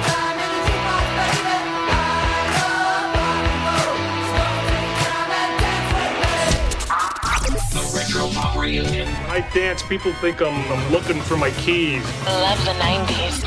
time in the jukebox, baby. I love rock and roll. So take time and dance with me. The Retro Pop Reunion. When I dance, people think I'm looking for my keys. Love the 90s.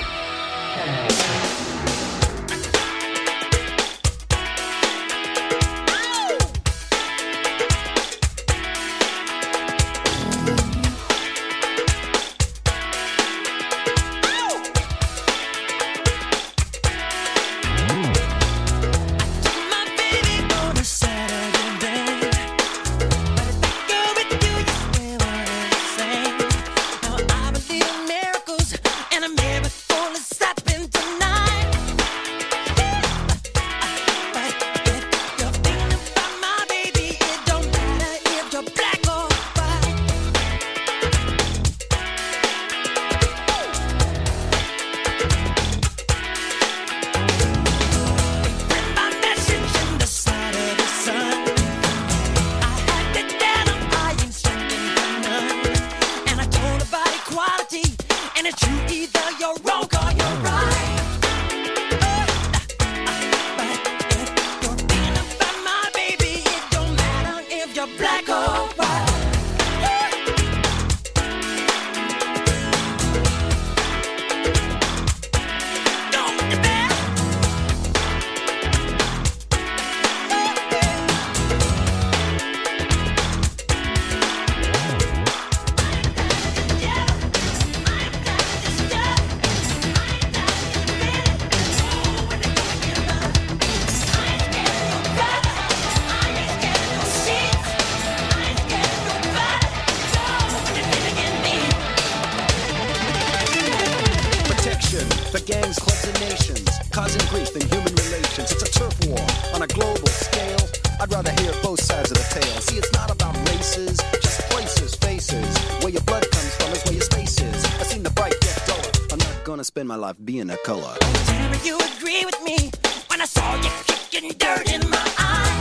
nation, for gangs, clubs, and nations, causing grief in human relations. It's a turf war on a global scale. I'd rather hear both sides of the tale. See, it's not about races, just places, faces. Where your blood comes from is where your space is. I've seen the bright get duller. I'm not gonna spend my life being a color. Tell you agree with me when I saw you kicking dirt in my eye.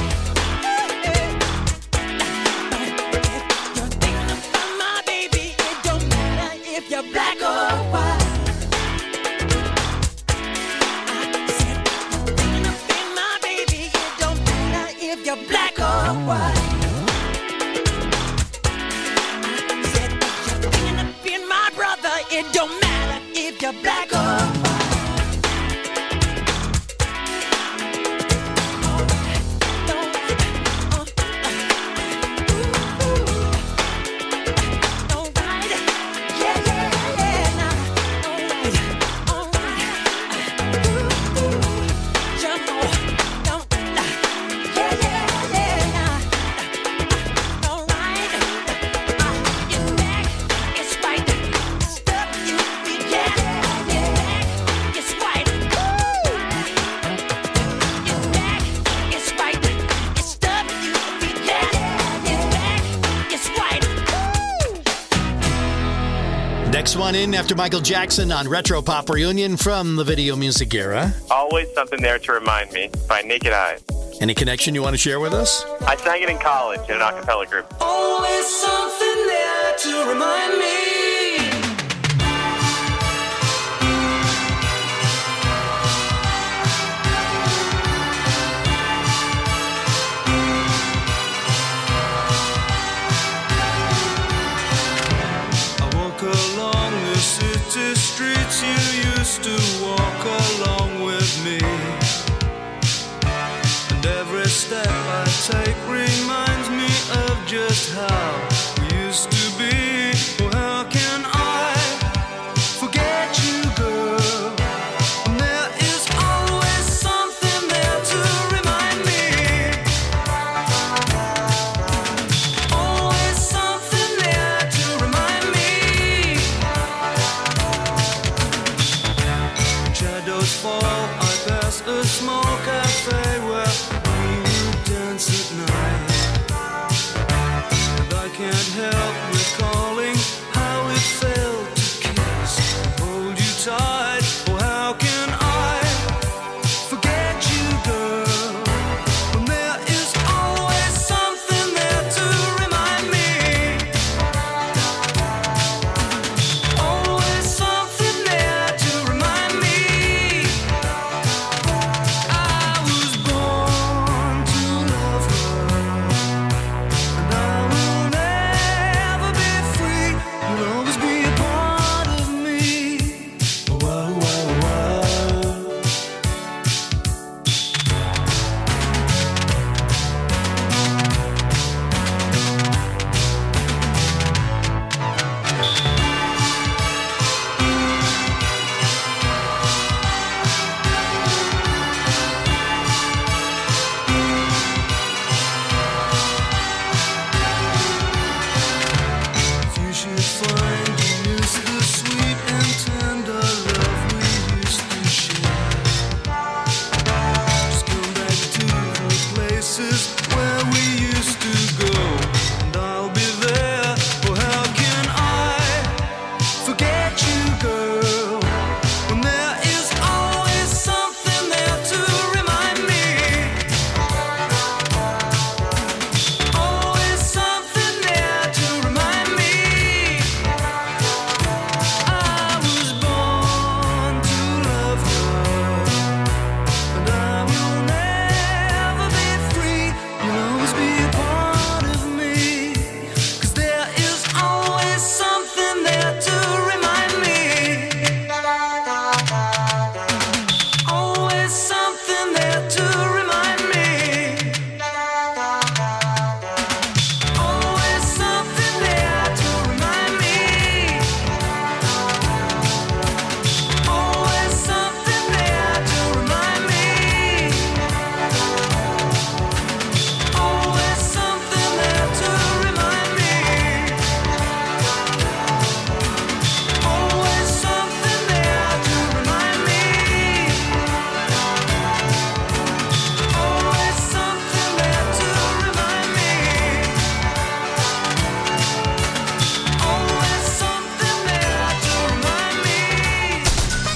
You're thinking about my baby. It don't matter if you're black or white. I said you're thinking about my baby. It don't matter if you're black or white. I said you're thinking about my brother. It don't matter if you're black or white. Next one in after Michael Jackson on Retro Pop Reunion from the Video Music Era. Always Something There to Remind Me by Naked Eye. Any connection you want to share with us? I sang it in college in an a cappella group. Always something there to remind me. Along the city streets you used to walk along with me, and every step I take reminds me of just how we used to be. Oh, how can I forget you, girl? And there is always something there to remind me. Always something there to remind me. Shadows fall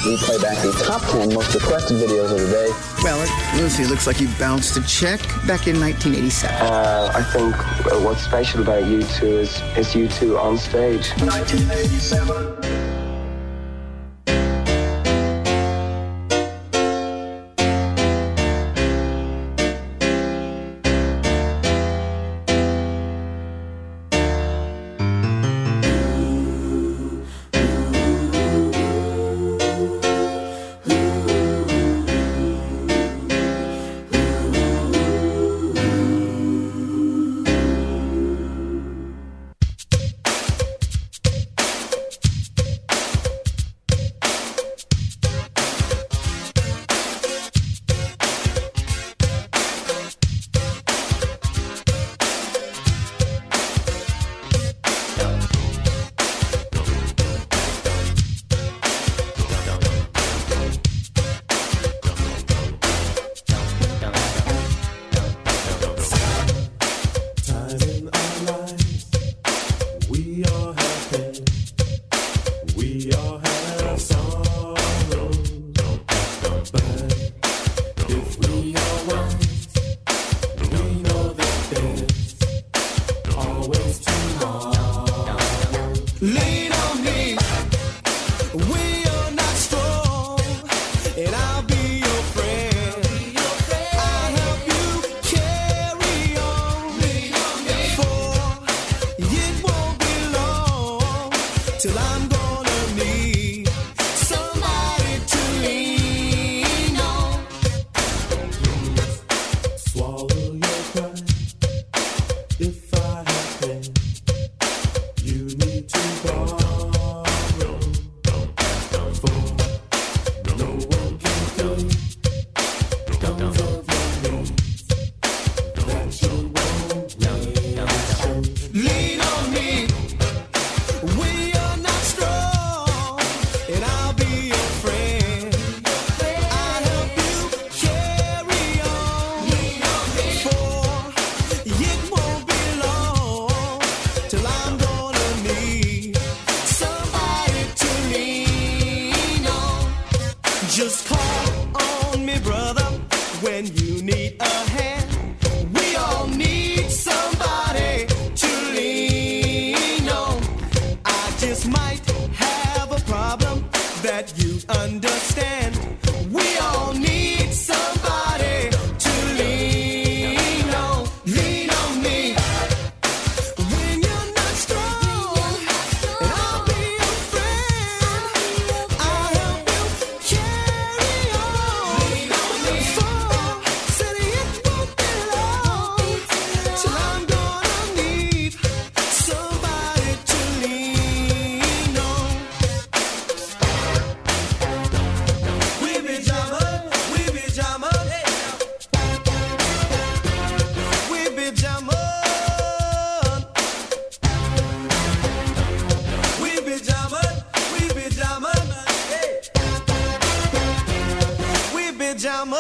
We play back the top 10 most requested videos of the day. Well, let's see. It looks like you bounced a check back in 1987. I think what's special about U2 is U2 on stage. 1987. Just call on me, brother, when you need a hand. We all need somebody to lean on. I just might have a problem that you understand. We all need somebody to lean on. Lean on me when you're not strong, and I'll be your friend. I'll help you carry on. Lean on me. For said it won't be long till I'm gonna need somebody to lean on. We be jamming, we be jamming, we be jamming, we be jamming, we be jamming, we be jamming.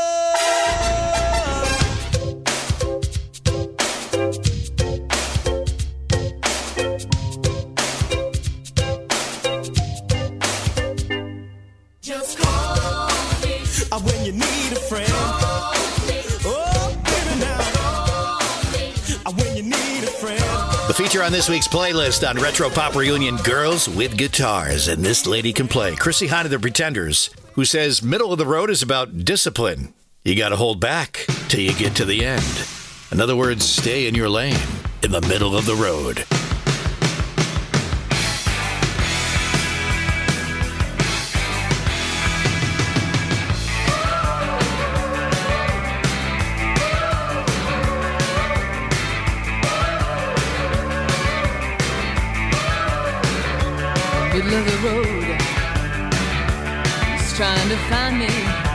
Just call me when you need a friend. Oh, baby, now. When you need a friend. The feature on this week's playlist on Retro Pop Reunion, Girls with Guitars, and this lady can play. Chrissy Hine of the Pretenders, who says middle of the road is about discipline. You got to hold back till you get to the end. In other words, stay in your lane, in the middle of the road. Middle of the road, he's trying to find me.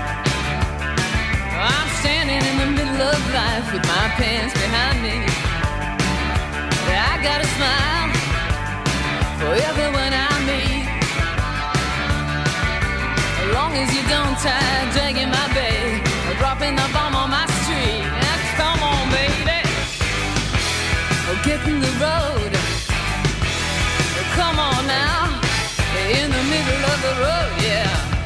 I'm standing in the middle of life with my pants behind me. I got a smile for everyone I meet, as long as you don't try dragging my bag or dropping the bomb on my street. Now, come on, baby, oh, get in the road. Come on now, in the middle of the road, yeah.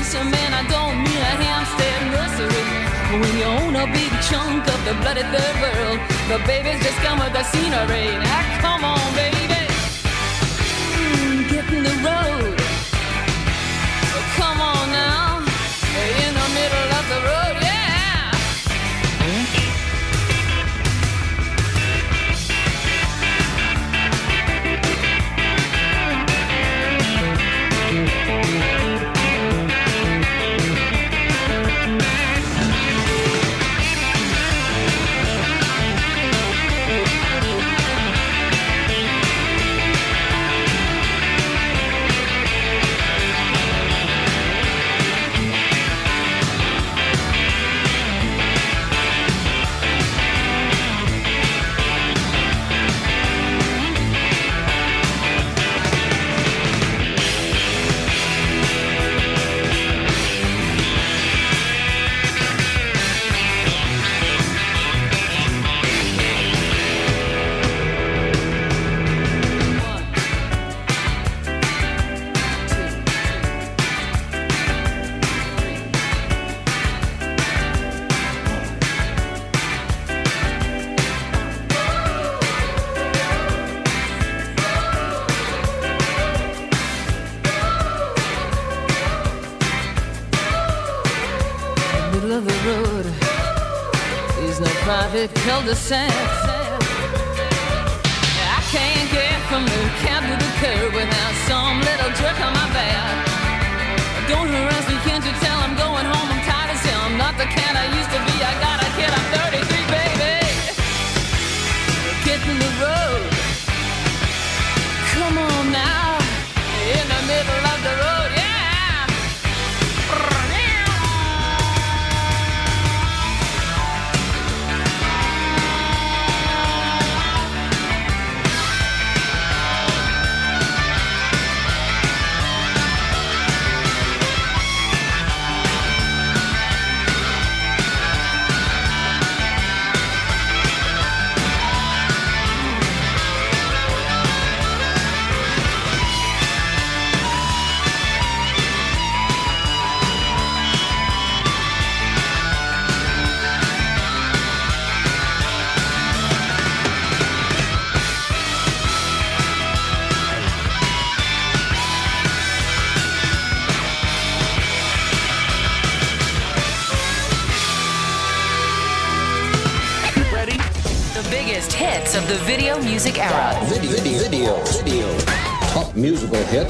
monster man, I don't mean a Hampstead nursery. When you own a big chunk of the bloody third world, the babies just come with the scenery. Now come on, baby, get in the road. Come on now, in the middle of the road, yeah. Cul-de-sac. I can't get from the cab to the curb without some little jerk on my back. Don't harass me, can't you tell I'm going home? I'm tired as hell. I'm not the cat I used to be. I got a kid, I'm 33, baby. Get in the road. Come on now, in the middle of the road, yeah. Hits of the video music era. Video. Top musical hits.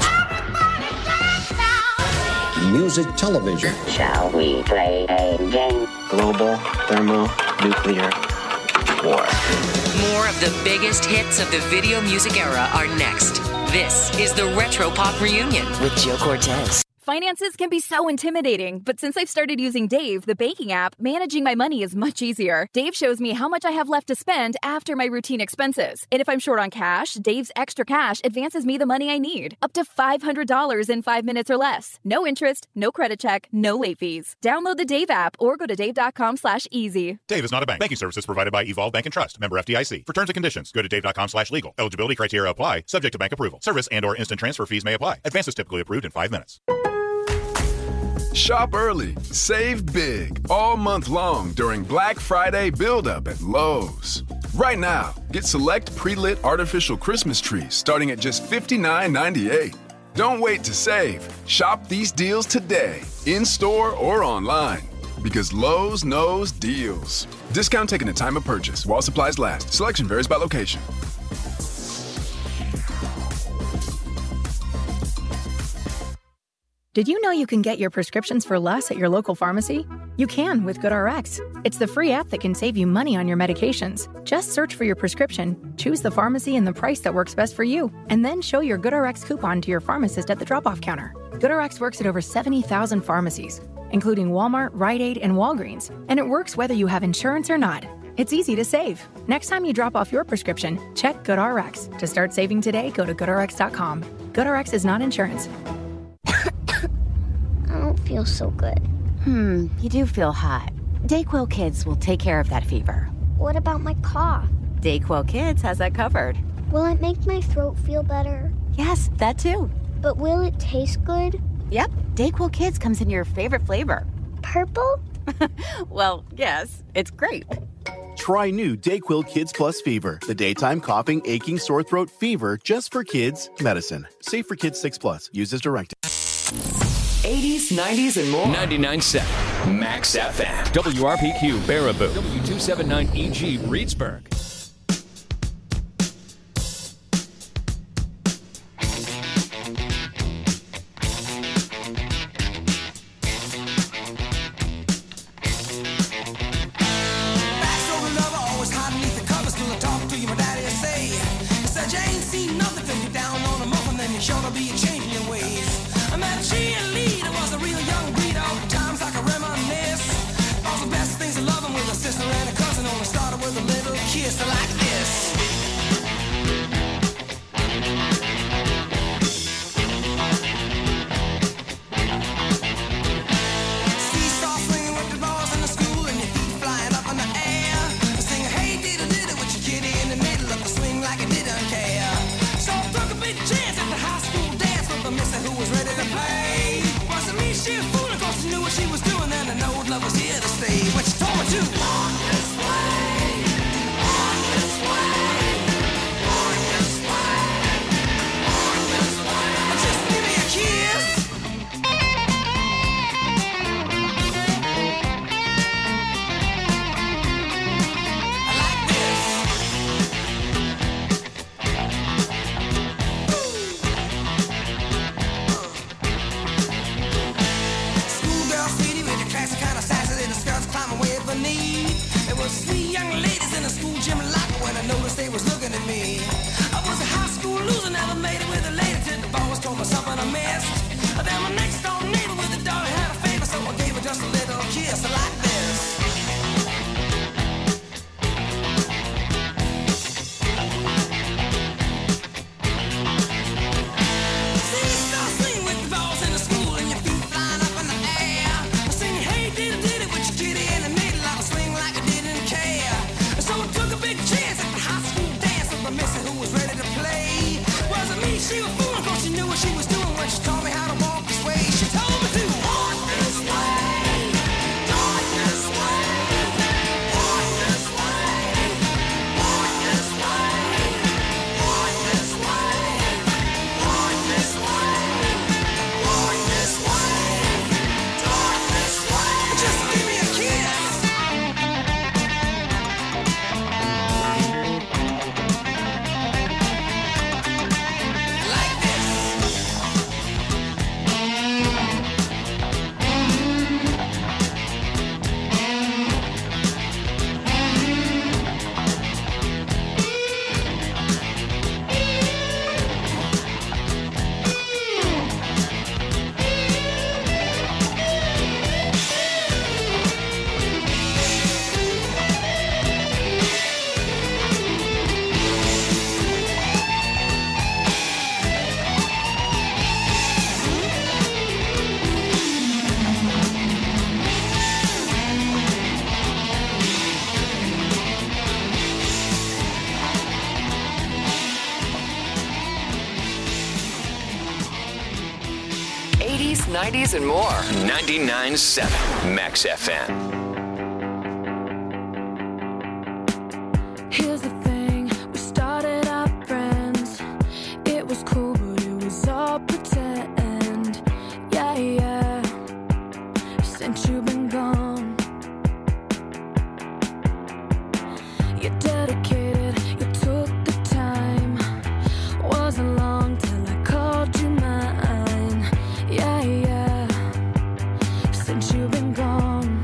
Music television. Shall we play a game? Global thermonuclear war. More of the biggest hits of the video music era are next. This is the Retro Pop Reunion with Joe Cortez. Finances can be so intimidating, but since I've started using Dave, the banking app, managing my money is much easier. Dave shows me how much I have left to spend after my routine expenses. And if I'm short on cash, Dave's Extra Cash advances me the money I need, up to $500 in 5 minutes or less. No interest, no credit check, no late fees. Download the Dave app or go to dave.com/easy. Dave is not a bank. Banking services provided by Evolve Bank and Trust. Member FDIC. For terms and conditions, go to dave.com/legal. Eligibility criteria apply, subject to bank approval. Service and/or instant transfer fees may apply. Advances typically approved in 5 minutes. Shop early, save big, all month long during Black Friday build-up at Lowe's. Right now, get select pre-lit artificial Christmas trees starting at just $59.98. Don't wait to save. Shop these deals today, in-store or online. Because Lowe's knows deals. Discount taken at time of purchase while supplies last. Selection varies by location. Did you know you can get your prescriptions for less at your local pharmacy? You can with GoodRx. It's the free app that can save you money on your medications. Just search for your prescription, choose the pharmacy and the price that works best for you, and then show your GoodRx coupon to your pharmacist at the drop-off counter. GoodRx works at over 70,000 pharmacies, including Walmart, Rite Aid, and Walgreens, and it works whether you have insurance or not. It's easy to save. Next time you drop off your prescription, check GoodRx. To start saving today, go to GoodRx.com. GoodRx is not insurance. I don't feel so good. You do feel hot. DayQuil Kids will take care of that fever. What about my cough? DayQuil Kids has that covered. Will it make my throat feel better? Yes, that too. But will it taste good? Yep, DayQuil Kids comes in your favorite flavor. Purple? Well, yes, it's grape. Try new DayQuil Kids Plus Fever, the daytime coughing, aching, sore throat fever just for kids medicine. Safe for kids 6+. Use as directed. 80s, 90s, and more. 99.7 Max FM. WRPQ Baraboo. W279EG Reedsburg. '80s, '90s, and more. 99.7 Max FM. Here's the thing, we started out friends. It was cool, but it was all pretend. Yeah, yeah. Since you've been gone, you're dedicated, you took the time. Wasn't long till I called you mine. Yeah, yeah. Since you've been gone,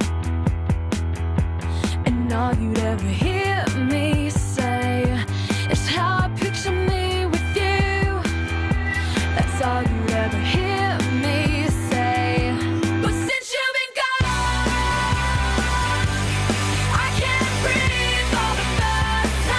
and all you'd ever hear me say is how I picture me with you. That's all you'd ever hear me say. But since you've been gone, I can't breathe for the first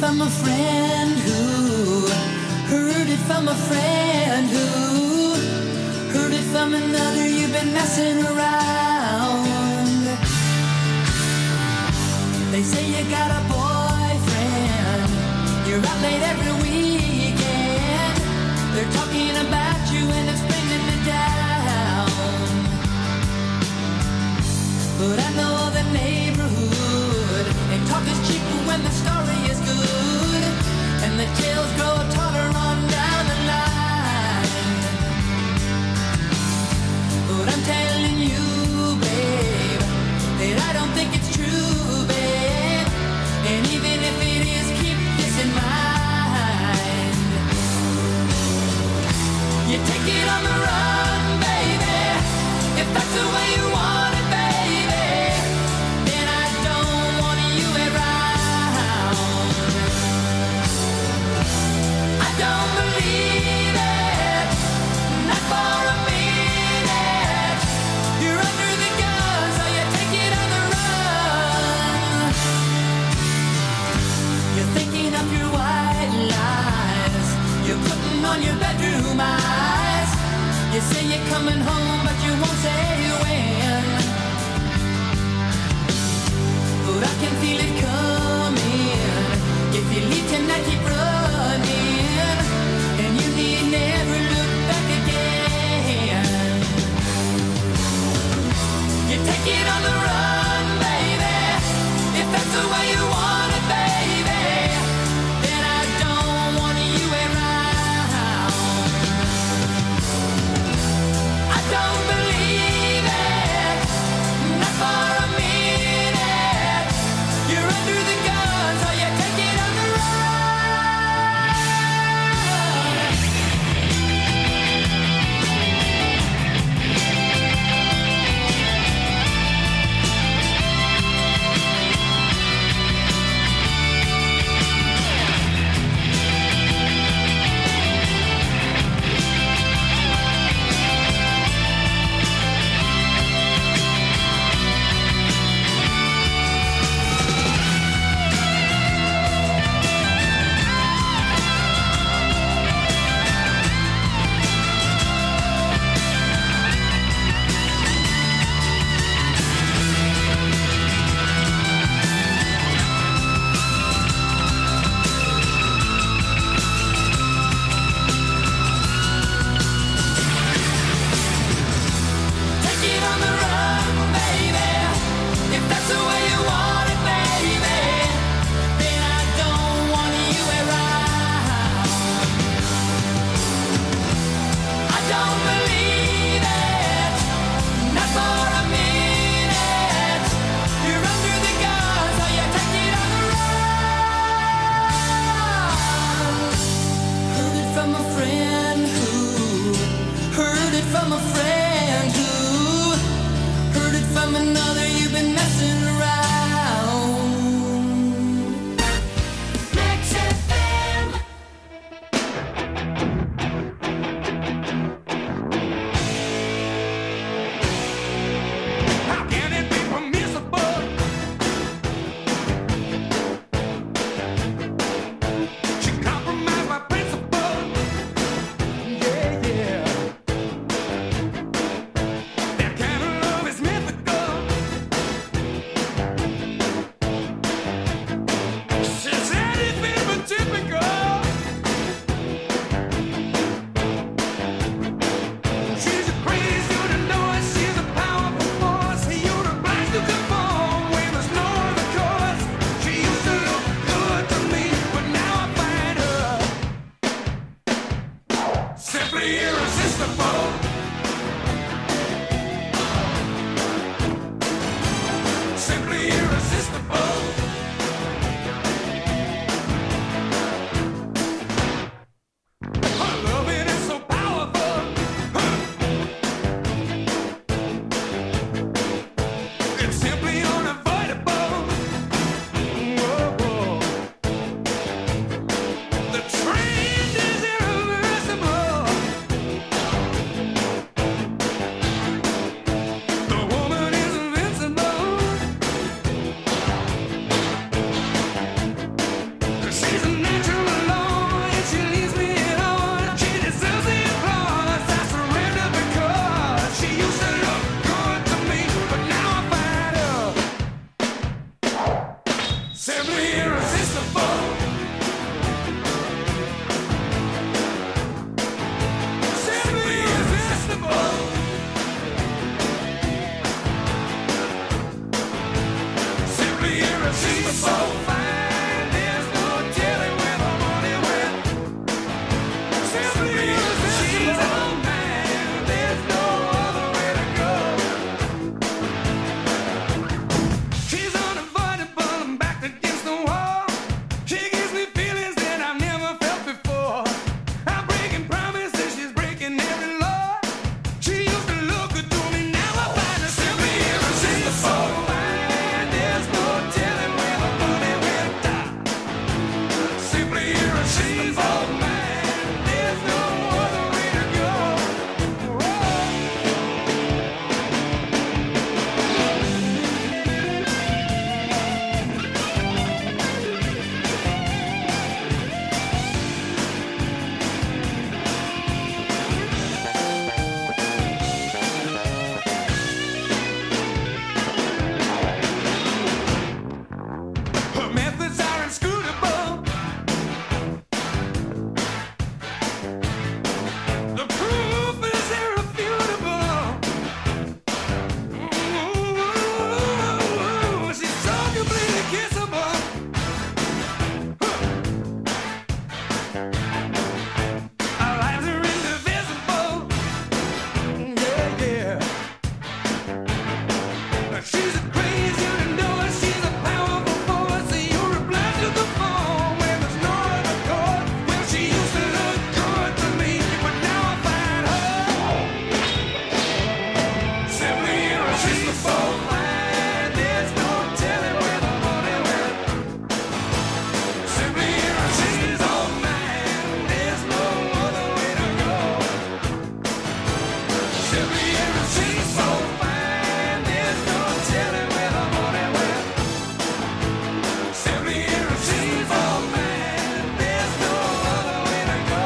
from a friend who heard it from a friend who heard it from another. You've been messing around. They say you got a boyfriend. You're out late every weekend. They're talking about you and it's bringing me down. But I know the neighborhood, and talk is cheap when the story is good, and the tales grow taller on down the line. But I'm telling you, babe, that I don't think it's true, babe. And even if it is, keep this in mind. You take it on the run, baby, if that's the way you want it, baby. Then I don't want you around. I don't believe it, not for a minute. You're under the gun, so you take it on the run. You're thinking of your white lies. You're putting on your bedroom eyes. You say you're coming home, but you won't say when. But I can feel it coming. If you leave tonight, keep running, and you need never look back again. You take it on the run, baby, if that's the way you want it, baby. Then I don't want you around. I don't believe it, not for a minute. You're under the gun, so you take it on the run. Simply irresistible. Simply irresistible. Simply irresistible. Fine, there's no telling where the money went. Simply irresistible. She's all mine. There's no other way to go. She's unavoidable. I'm back against the wall. She gives me feelings that I've never felt before. I'm breaking promises. She's breaking every law. She used to look good to me. Now I find her simply irresistible. Fine, there's no telling where the money went. Simply irresistible. Man, there's no other way to go. Her methods are inscrutable. The proof is irrefutable. Ooh, she's so completely kissable. Our lives are indivisible. Yeah, yeah. She's a crazy, you know it. She's a powerful force. You're a blast to the phone when there's no other chord. Well, she used to look good to me, but now I find her simply irresistible. Fine, there's no telling where the money went. Simply irresistible, man. There's no other way to go. Simply irresistible. Fine, there's no telling where the money went. Simply irresistible, man. There's no other way to go.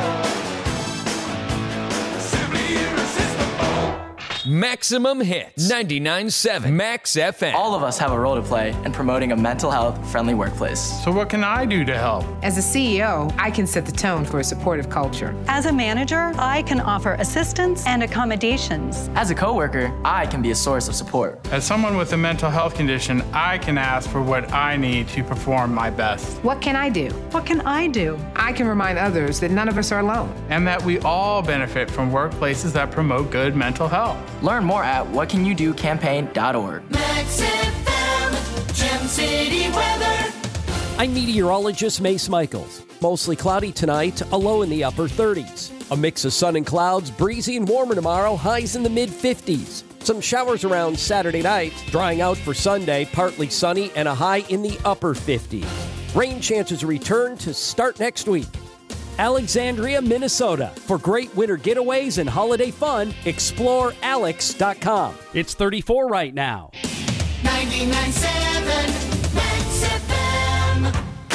Simply irresistible. Maximum Hits. 99.7 Max FM. All of us have a role to play in promoting a mental health friendly workplace. So what can I do to help? As a CEO, I can set the tone for a supportive culture. As a manager, I can offer assistance and accommodations. As a coworker, I can be a source of support. As someone with a mental health condition, I can ask for what I need to perform my best. What can I do? What can I do? I can remind others that none of us are alone. And that we all benefit from workplaces that promote good mental health. Learn more at whatcanyoudocampaign.org. Max FM, Gem City weather. I'm meteorologist Mace Michaels. Mostly cloudy tonight, a low in the upper 30s. A mix of sun and clouds, breezy and warmer tomorrow, highs in the mid-50s. Some showers around Saturday night, drying out for Sunday, partly sunny and a high in the upper 50s. Rain chances return to start next week. Alexandria, Minnesota. For great winter getaways and holiday fun, explore alex.com. It's 34 right now. 99.7 Max FM.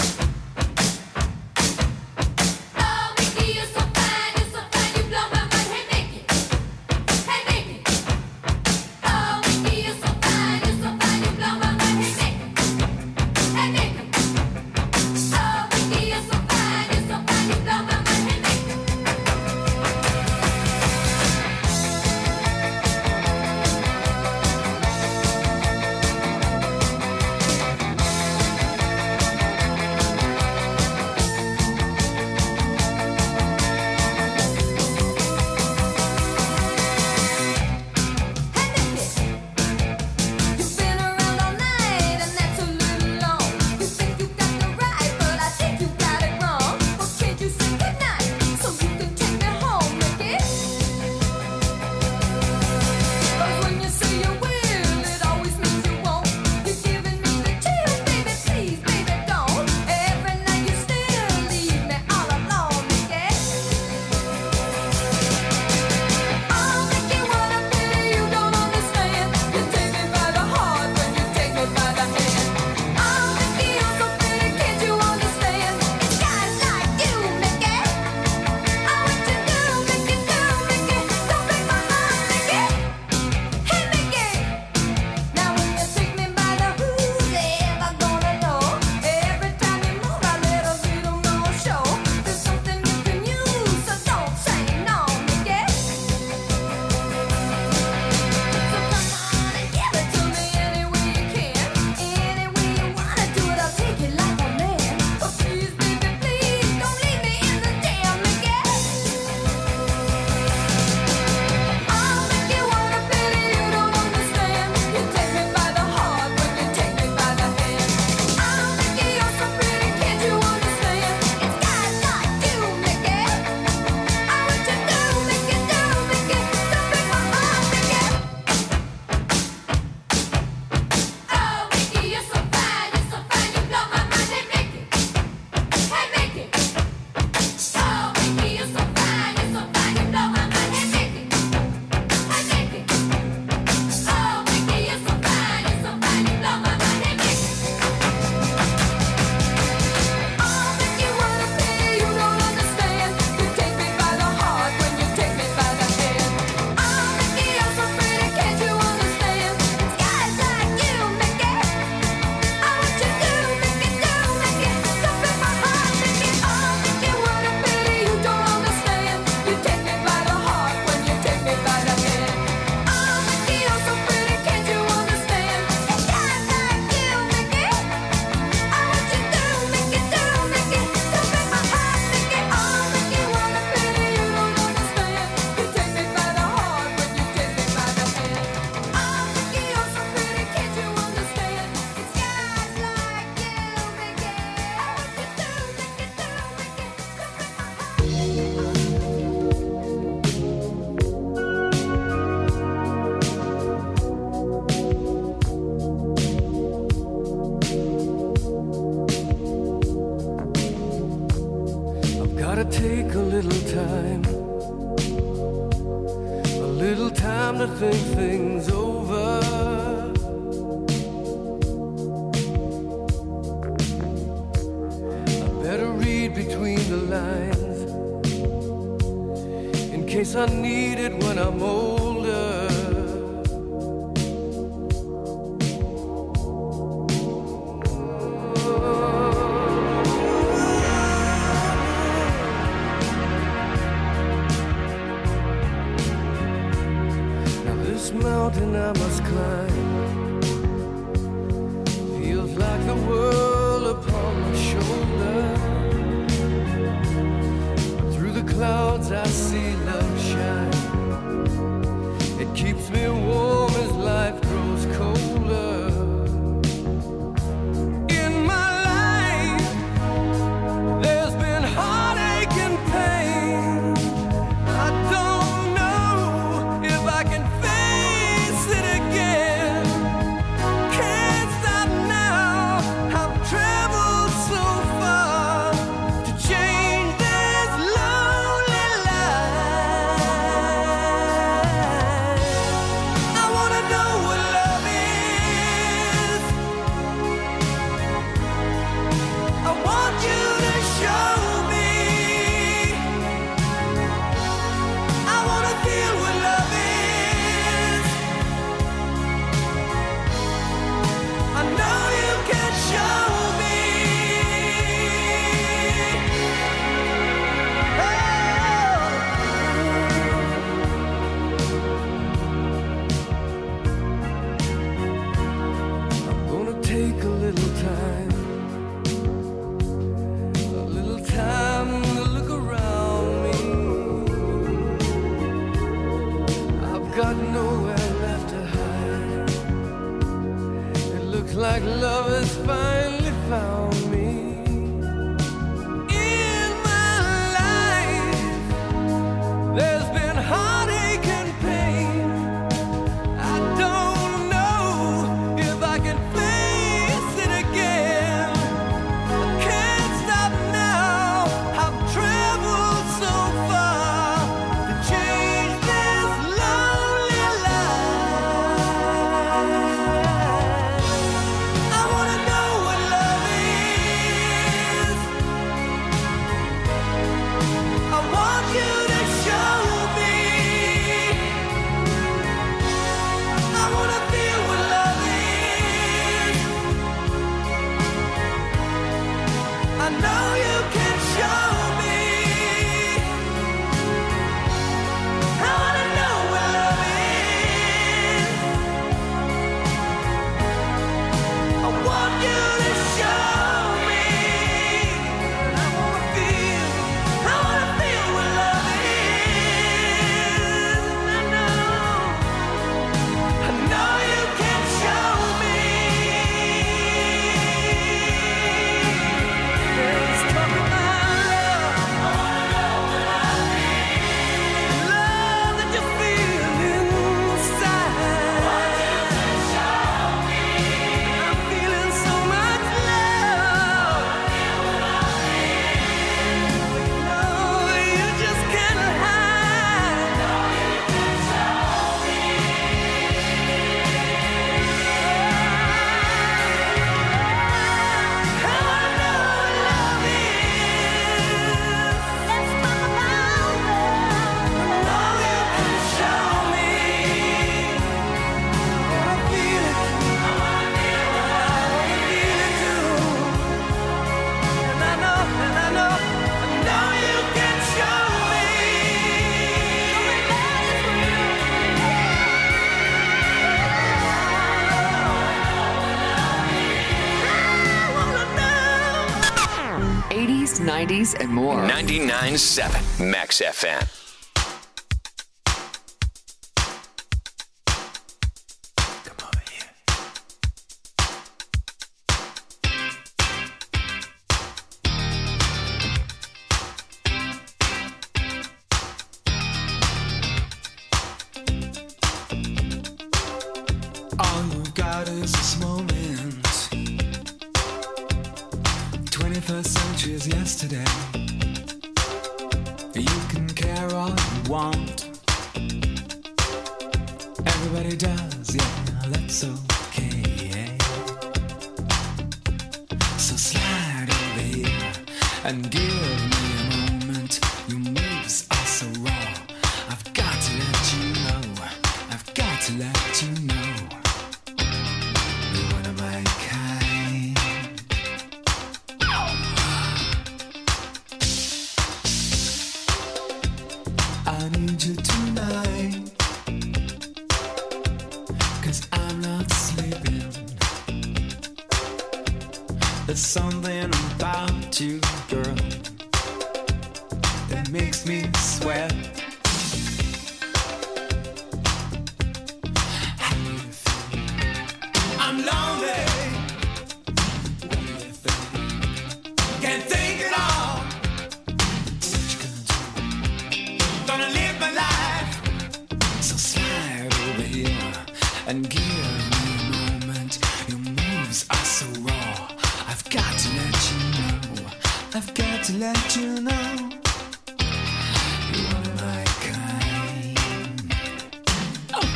Oh, Mickey, you're so fine, you blow my mind. Hey, Mickey. Hey, Mickey. Oh, Mickey, you're so fine, you blow my mind. Hey, Mickey. Hey, Mickey. Oh, Mickey, you're so fine, you blow my mind. Hey, Mickey. Gotta take a little time to think things over. I better read between the lines in case I need it when I'm older. Mountain I must climb feels like the world upon my shoulder. But through the clouds I see love shine. It keeps me warm as life grows colder. In my life there's been heartache and pain. I don't know if I can like love has finally found me. In my life there's been heartache and pain. I don't know if I can face it again. I can't stop now. I've traveled so far to change this lonely life. '80s, '90s, and more. 99.7 Max FM. All you got is this moment. 21st century is yesterday. You can care all you want. Everybody does, yeah, that's okay. So slide over here and give me a moment. Your moves are so raw. I've got to let you know. I've got to let you know. You're one of my kind. I need you tonight, 'cause I'm not sleeping. There's something about you, girl, that makes me sweat. I'm lonely. Can't think at all. Gonna live my life. So slide over here and give me a moment. Your moves are so raw. I've got to let you know. I've got to let you know. You're one of my kind. Oh.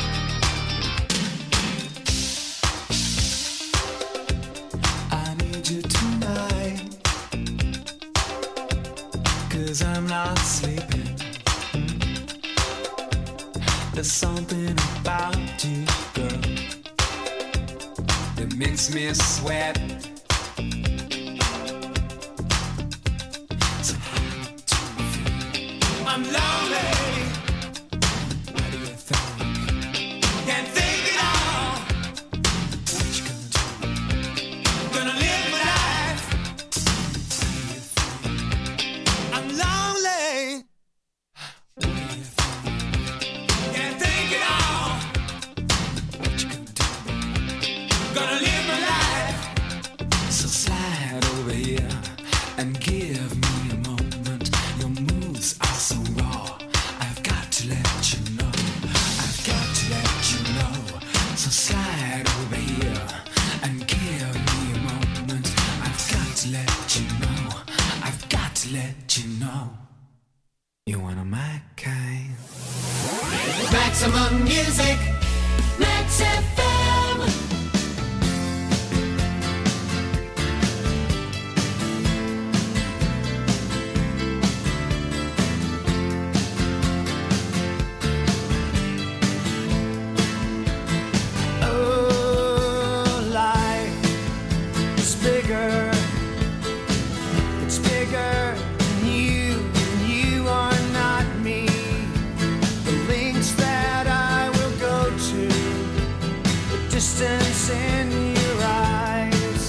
I need you tonight, 'cause I'm not sleeping. There's something about you, girl, that makes me sweat. So I'm lonely. What do you think? Can't think at all. What you gonna do? Gonna live my life. I'm lonely. What do you think? Can't think at all. What you gonna do? Gonna live my life. So slide over here and give me a moment. Your moves are so raw. I've got to let you know. I've got to let you know. So slide over here and give me a moment. I've got to let you know. I've got to let you know. You're one of my kind. Maximum Music, Max FM. Oh, life is bigger. It's bigger than you, and you are not me. The links that I will go to, the distance in your eyes.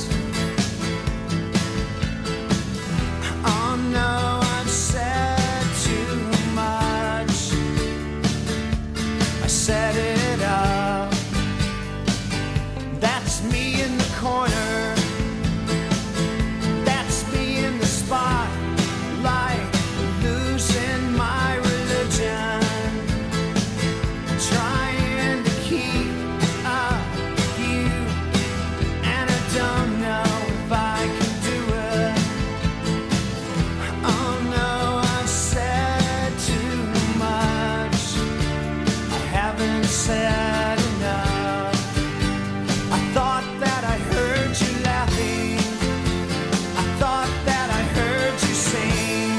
Oh no, I've said too much. I set it up. That's me in the corner. That's me in the spotlight, losing my religion. Trying to keep up with you, and I don't know if I can do it. Oh no, I've said too much. I haven't said enough. I thought that I heard you laughing. I thought that I heard you sing.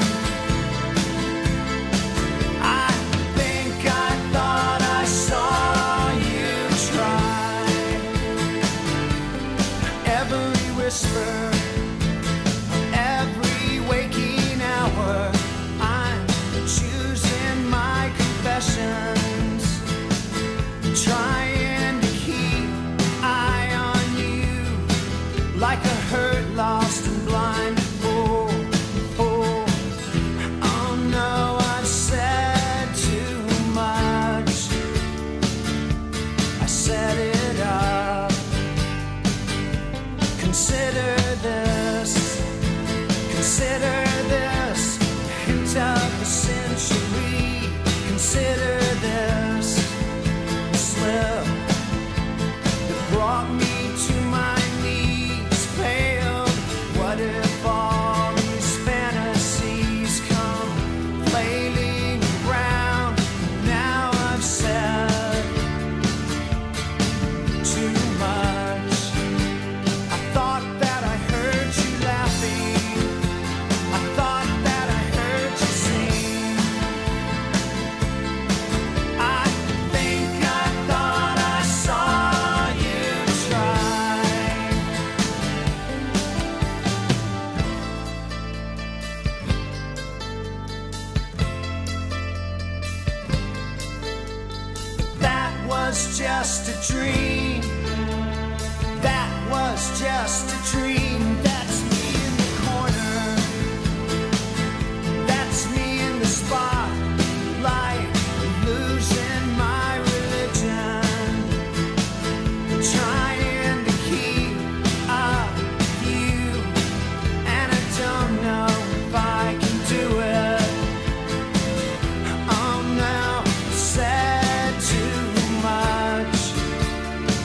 I think I thought I saw you try. Every whisper, every waking hour, I'm choosing my confessions, trying to keep eye on you, like a hurt, lost and blind fool. Oh no, I've said too much. I set it up. Consider this. Consider this. Hint of the century. Consider this. Slip that brought me to my knees, pale. What if all these fantasies come play was just a dream. That was just a dream. That's me in the corner. That's me in the spotlight, losing my religion, trying to keep up with you, and I don't know if I can do it. Oh no, I said too much.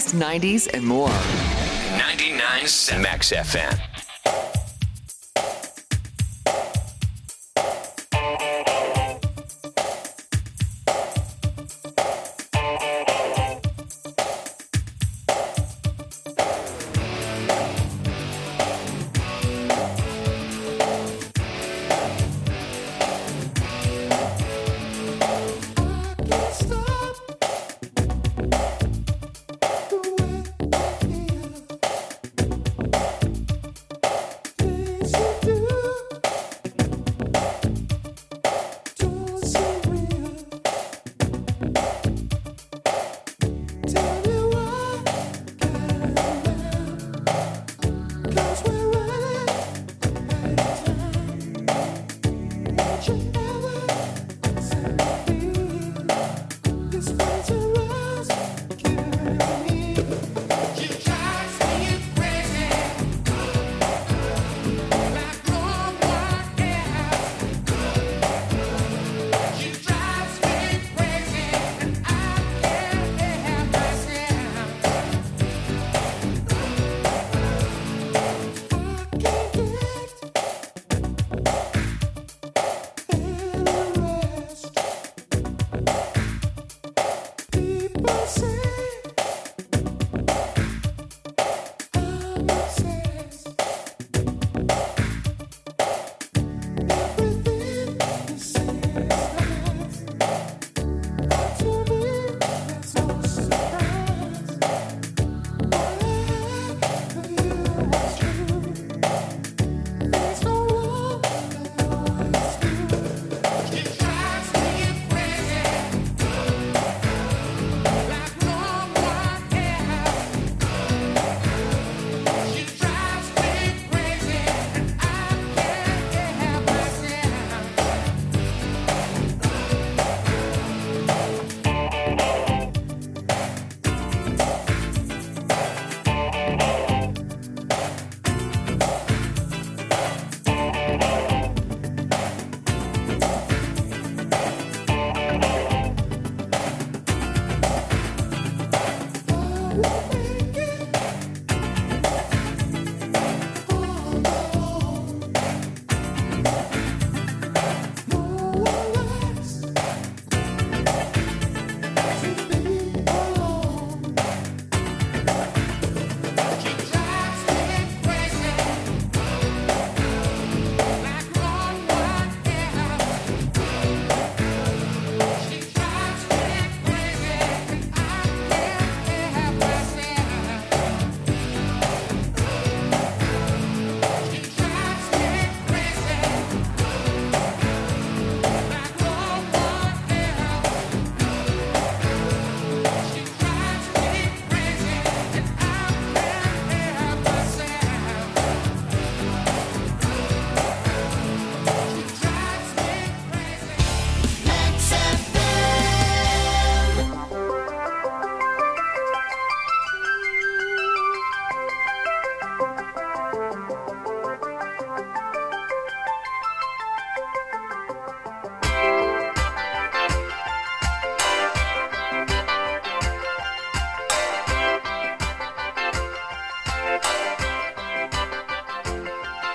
80s, 90s, and more. 99 Max FM.